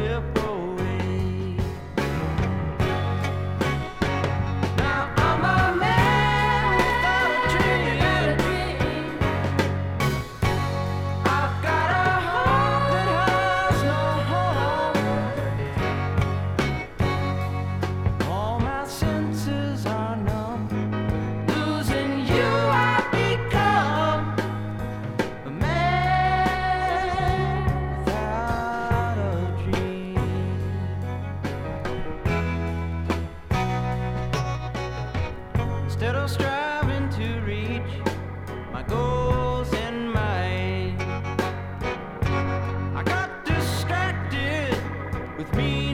slip away. Now I'm a man without a dream. I've got a heart that has no home. All my senses are numb. Losing you, I've become a man without a dream. Instead of striving to reach my goals in mind, I got distracted with me